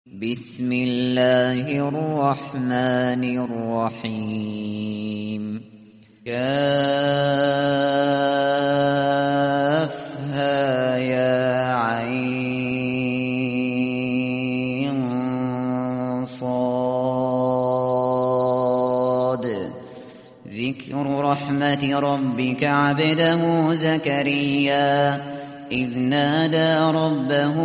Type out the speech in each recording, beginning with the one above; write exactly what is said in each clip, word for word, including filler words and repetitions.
بسم الله الرحمن الرحیم. کافها یا عین صاد. ذکر رحمت ربک عبده زکریا إذ نادى ربه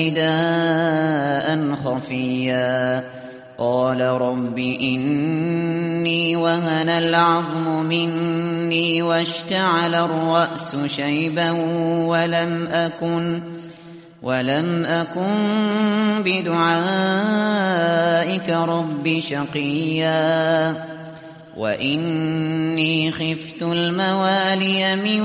نداء خفيا قال رب إني وهن العظم مني واشتعل الرأس شيبا ولم أكن ولم أكن بدعائك رب شقيا وإني خفت الموالي من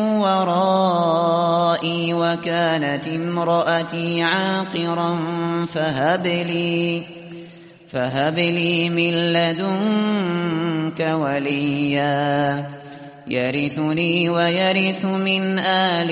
ورائي وكانت امرأتي عاقرا فهب لي فهب لي من لدنك وليا يرثني ويرث من آل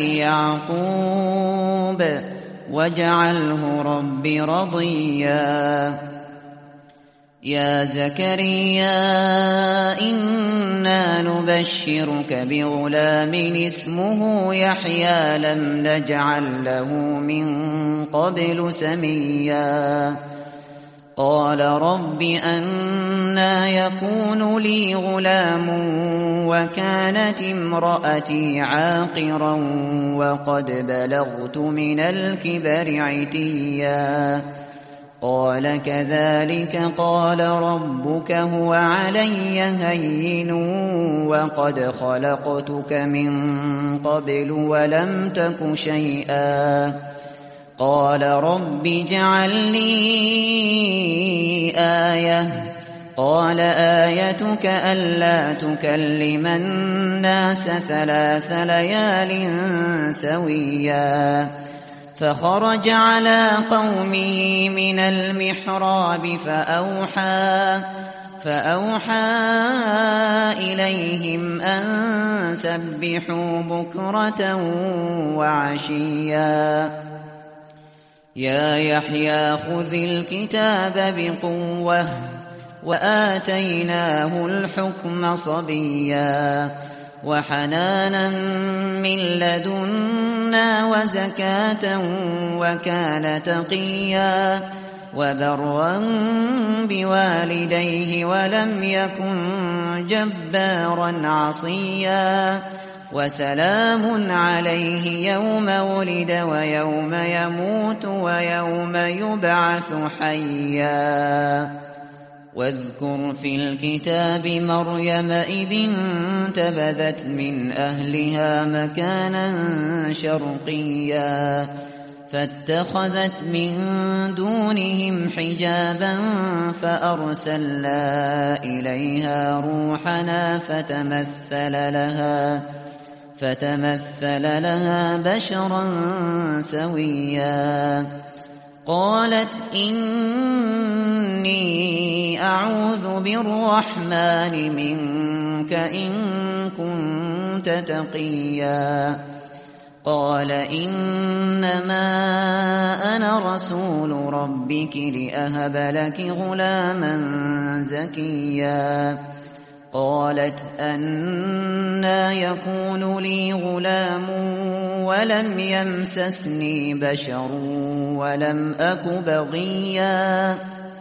يعقوب واجعله رب رضيا. يا زكريا إنا نبشرك بغلام اسمه يحيى لم نجعل له من قبل سميا قال رب أنى يكون لي غلام وكانت امرأتي عاقرا وقد بلغت من الكبر عتيا قال كذلك قال ربك هو علي هين وقد خلقتك من قبل ولم تك شيئا قال رب اجعل لي آية قال آيتك ألا تكلم الناس ثلاث ليال سويا فخرج على قومه من المحراب فأوحى فأوحى إليهم أن سبحوا بكرة وعشيا يا يحيى خذ الكتاب بقوة وآتيناه الحكم صبيا وحنانا من لدنا وزكاة وكان تقيا وبرا بوالديه ولم يكن جبارا عصيا وسلام عليه يوم ولد ويوم يموت ويوم يبعث حيا. واذكر في الكتاب مريم إذ انتبذت من أهلها مكانا شرقيا فاتخذت من دونهم حجابا فأرسلنا إليها روحنا فتمثل لها فتمثل لها بشرا سويا قالت إني أعوذ بالرحمن منك إن كنت تقيا قال إنما أنا رسول ربك لأهب لك غلاما زكيا قالت أنى يكون لي غلام ولم يمسسني بشر ولم أك بغيا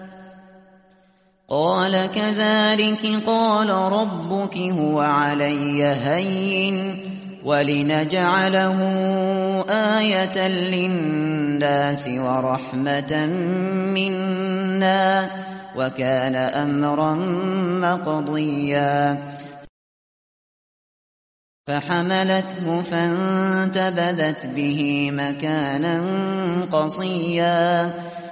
قال كذلك قال ربك هو علي هين ولنجعله آية للناس ورحمة منا وكان أمرا مقضيا فحملته فانتبذت به مكانا قصيا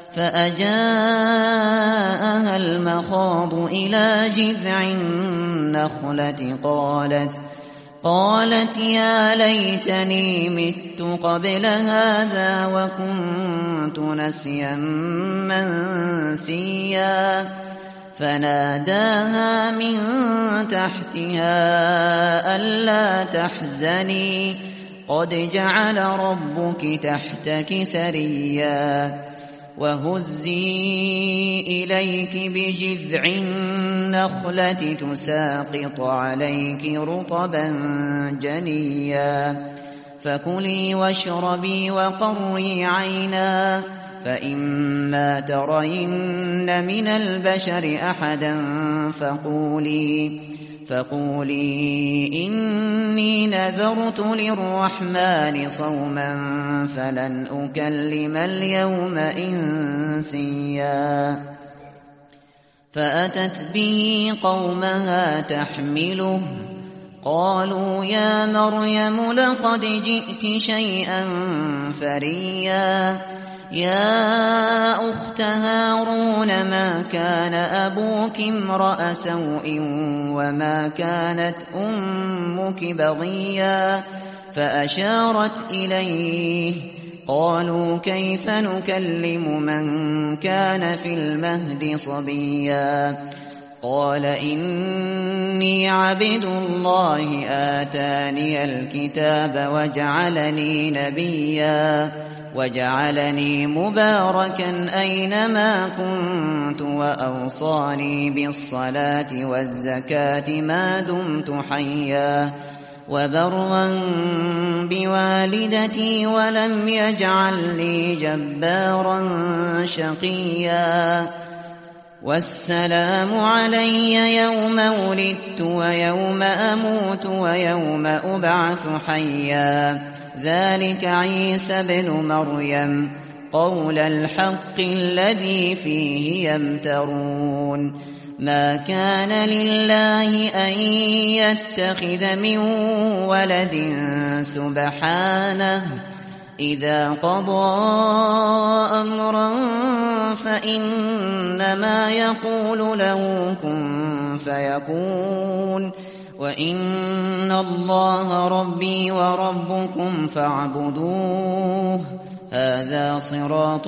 فأجاءها المخاض إلى جذع النخلة قالت قالت يا ليتني مت قبل هذا وكنت نسيا منسيا فناداها من تحتها ألا تحزني قد جعل ربك تحتك سريا وهزي إليك بجذع النخلة تساقط عليك رطبا جنيا فكلي واشربي وقري عينا فإما ترين من البشر أحدا فقولي فقولي إني نذرت للرحمن صوما فلن أكلم اليوم إنسيا فأتت به قومها تحمله قالوا يا مريم لقد جئت شيئا فريا يا أخت هارون ما كان أبوك امرأ سوء وما كانت أمك بغيا فأشارت إليه قالوا كيف نكلم من كان في المهد صبيا قال إني عبد الله آتاني الكتاب وجعلني نبيا وجعلني مباركا أينما كنت وأوصاني بالصلاة والزكاة ما دمت حيا وبرا بوالدتي ولم يجعلني جبارا شقيا والسلام علي يوم ولدت ويوم أموت ويوم أبعث حيا ذلك عيسى ابن مريم قول الحق الذي فيه يمترون ما كان لله أن يتخذ من ولد سبحانه إذا قضى أمرا فإنما يقول له كن فيكون وإن الله ربي وربكم فاعبدوه هذا صراط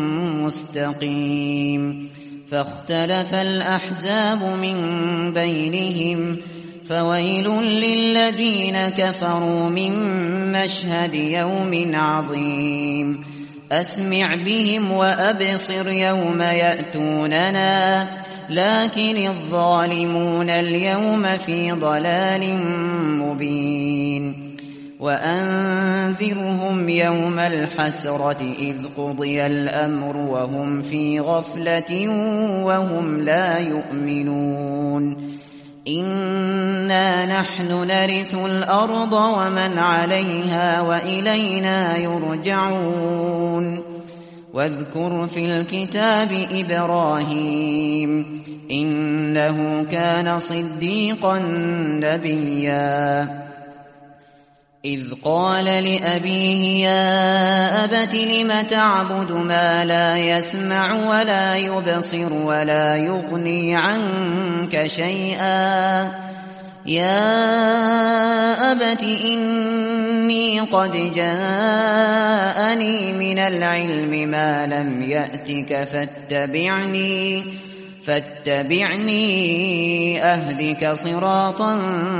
مستقيم فاختلف الأحزاب من بينهم فويل للذين كفروا من مشهد يوم عظيم أسمع بهم وأبصر يوم يأتوننا لكن الظالمون اليوم في ضلال مبين وأنذرهم يوم الحسرة إذ قضي الأمر وهم في غفلة وهم لا يؤمنون إنا نحن نرث الأرض ومن عليها وإلينا يرجعون واذكر في الكتاب إبراهيم إنه كان صديقا نبيا إذ قال لأبيه يا أبت لم تعبد ما لا يسمع ولا يبصر ولا يغني عنك شيئا يا أبت إني قد جاءني من العلم ما لم يأتك فاتبعني فاتبعني أهدك صراطا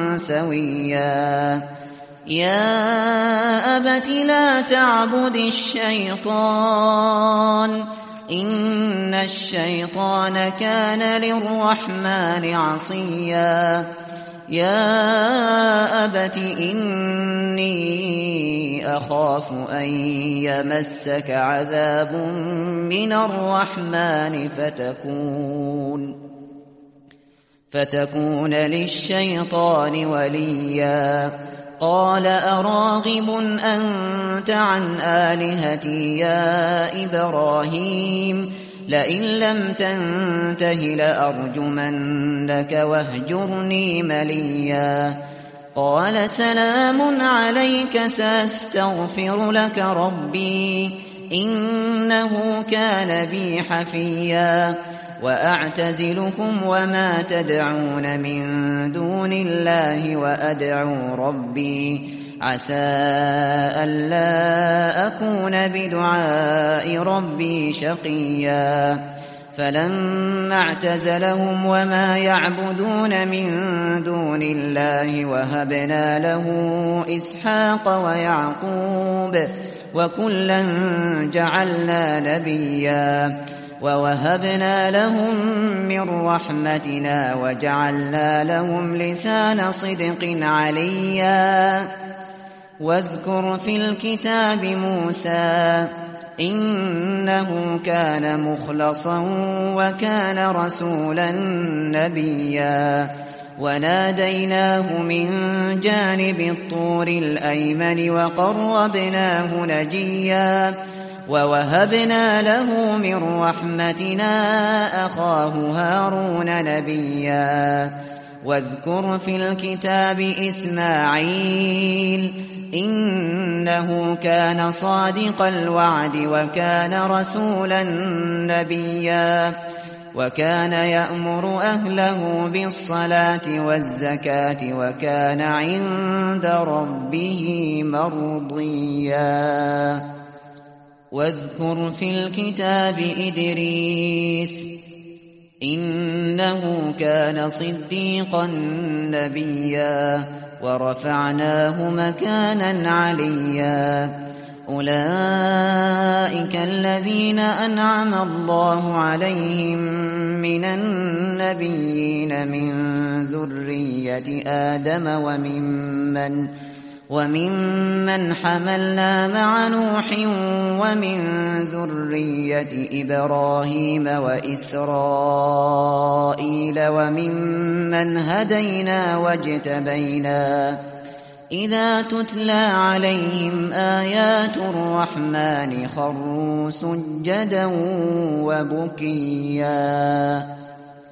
سويا يا أبت لا تعبد الشيطان إن الشيطان كان للرحمن عصيا يا أبت إني أخاف أن يمسك عذاب من الرحمن فتكون فتكون للشيطان وليا قال أراغب أنت عن آلهتي يا إبراهيم لئن لم تنته لأرجمنك واهجرني مليا قال سلام عليك سأستغفر لك ربي إنه كان بي حفيا وأعتزلكم وما تدعون من دون الله وأدعو ربي عسى ألا أكون بدعاء ربي شقيا فلما اعتزلهم وما يعبدون من دون الله وهبنا له إسحاق ويعقوب وكلا جعلنا نبيا ووهبنا لهم من رحمتنا وجعلنا لهم لسان صدق عليا واذكر في الكتاب موسى إنه كان مخلصا وكان رسولا نبيا وناديناه من جانب الطور الأيمن وقربناه نجيا ووهبنا له من رحمتنا أخاه هارون نبيا واذكر في الكتاب إسماعيل إنه كان صادق الوعد وكان رسولا نبيا وكان يأمر أهله بالصلاة والزكاة وكان عند ربه مرضيا واذكر في الكتاب إدريس إنه كان صديقا نبيا ورفعناه مكانا عليا أولئك الذين أنعم الله عليهم من النبيين من ذرية آدم وممن وممن حملنا مع نوح ومن ذرية إبراهيم وإسرائيل وممن هدينا واجتبينا إذا تتلى عليهم آيات الرحمن خروا سجدا وبكيا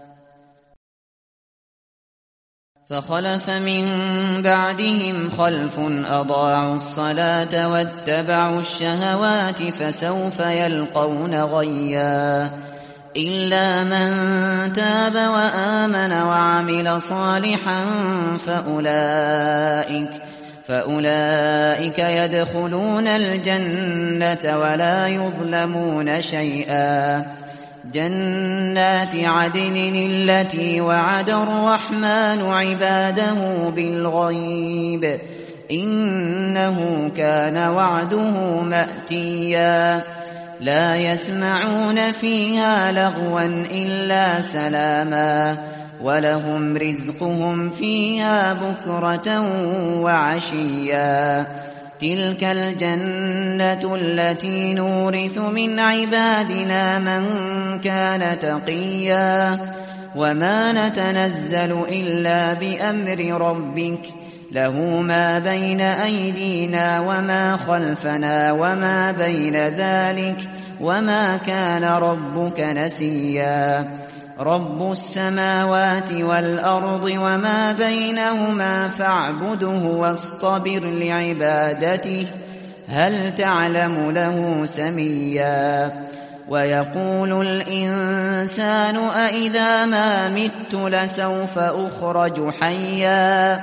فخلف من بعدهم خلف أضاعوا الصلاة واتبعوا الشهوات فسوف يلقون غيا إلا من تاب وآمن وعمل صالحا فأولئك فأولئك يدخلون الجنة ولا يظلمون شيئا جنات عدن التي وعد الرحمن عباده بالغيب إنه كان وعده مأتيا لا يسمعون فيها لغوا إلا سلاما ولهم رزقهم فيها بكرة وعشيا تلك الجنة التي نورث من عبادنا من كان تقيا وما نتنزل إلا بأمر ربك له ما بين أيدينا وما خلفنا وما بين ذلك وما كان ربك نسيا رب السماوات والأرض وما بينهما فاعبده واصطبر لعبادته هل تعلم له سميا ويقول الإنسان أإذا ما مت لسوف أخرج حيا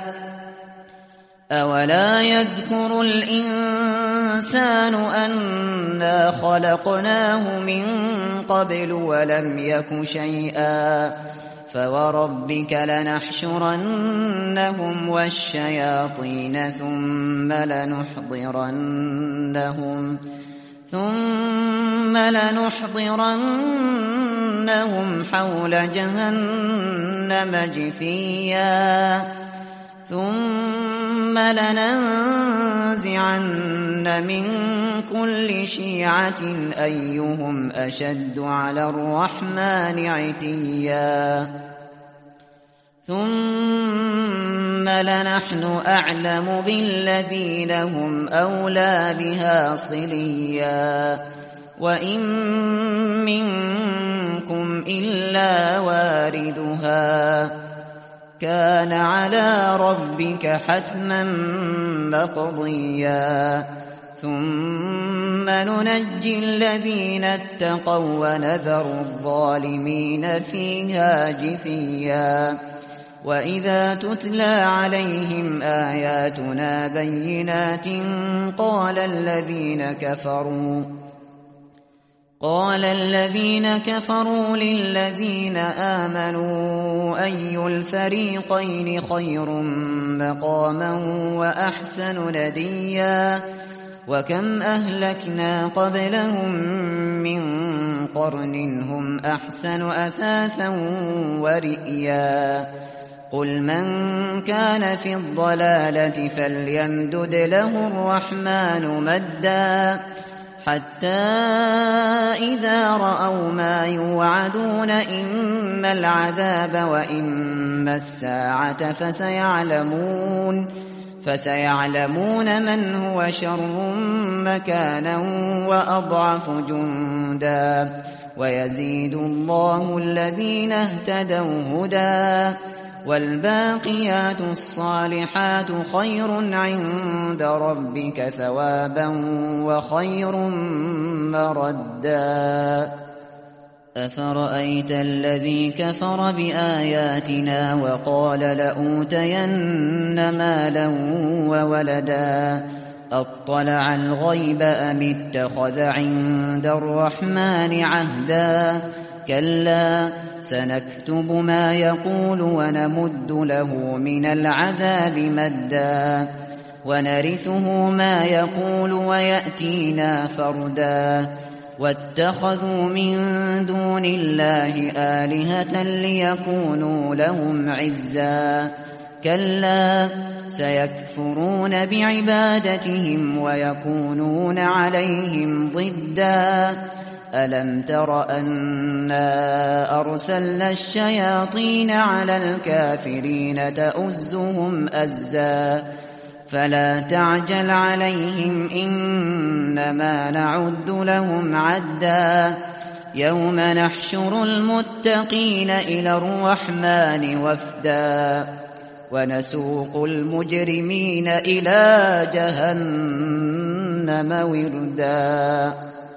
أولا يذكر الإنسان أنا خلقناه من قبل ولم يك شيئا فوربك لنحشرنهم والشياطين ثم لنحضرنهم ثم لنحضرنهم حول جهنم جثيا ثم لننزعن من كل شيعة أيهم أشد على الرحمن عتيا ثم لنحن أعلم بالذين هم أولى بها صليا وإن منكم إلا واردها كان على ربك حتما مقضيا ثم ننجي الذين اتقوا ونذر الظالمين فيها جثيا وإذا تتلى عليهم آياتنا بينات قال الذين كفروا قال الذين كفروا للذين آمنوا أي الفريقين خير مقاما وأحسن نديا وكم أهلكنا قبلهم من قرن هم أحسن أثاثا ورئيا قل من كان في الضلالة فليمدد له الرحمن مدا حتى إذا رأوا ما يوعدون إما العذاب وإما الساعة فسيعلمون فسيعلمون من هو شر مكانا وأضعف جندا ويزيد الله الذين اهتدوا هدى والباقيات الصالحات خير عند ربك ثوابا وخير مردا أفرأيت الذي كفر بآياتنا وقال لأوتين مالا وولدا أطلع الغيب أم اتخذ عند الرحمن عهدا كلا سنكتب ما يقول ونمد له من العذاب مدا ونرثه ما يقول ويأتينا فردا واتخذوا من دون الله آلهة ليكونوا لهم عزا كلا سيكفرون بعبادتهم ويكونون عليهم ضدا ألم تر أنا أرسلنا الشياطين على الكافرين تؤزهم أزا فلا تعجل عليهم إنما نعد لهم عدا يوم نحشر المتقين إلى الرحمن وفدا ونسوق المجرمين إلى جهنم وردا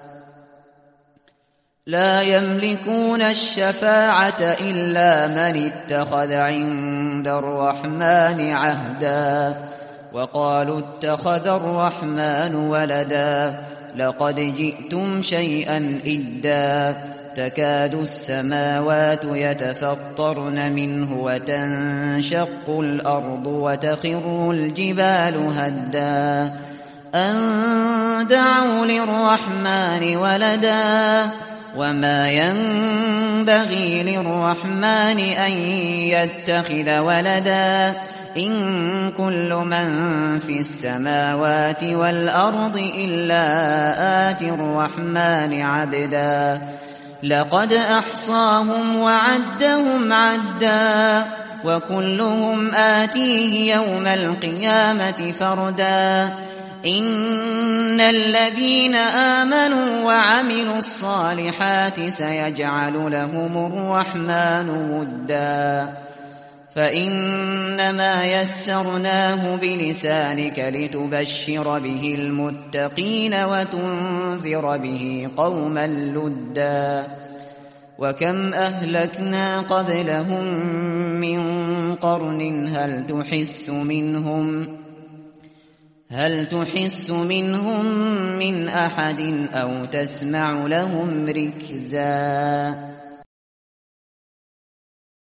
لا يملكون الشفاعة إلا من اتخذ عند الرحمن عهدا وقالوا اتخذ الرحمن ولدا لقد جئتم شيئا إدا تكاد السماوات يتفطرن منه وتنشق الأرض وتخر الجبال هدا أن دعوا للرحمن ولدا وما ينبغي للرحمن أن يتخذ ولدا إن كل من في السماوات والأرض إلا آتي الرحمن عبدا لقد أحصاهم وعدهم عدا وكلهم آتيه يوم القيامة فردا إن الذين آمنوا وعملوا الصالحات سيجعل لهم الرحمن ودا فإنما يسرناه بلسانك لتبشر به المتقين وتنذر به قوما لدا وكم أهلكنا قبلهم من قرن هل تحس منهم هل تحس منهم من أحد أو تسمع لهم ركزا